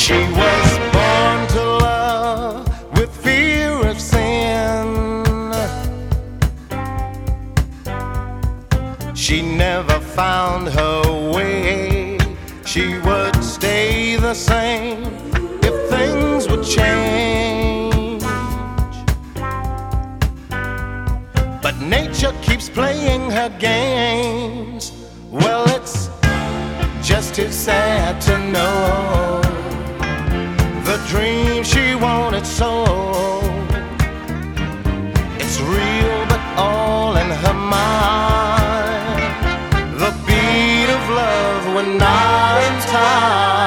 She was born to love with fear of sin. She never found her way. She would stay the same if things would change. But nature keeps playing her games. Well, it's just too sad to know the dream she wanted so. It's real, but all in her mind. The beat of love when not in time.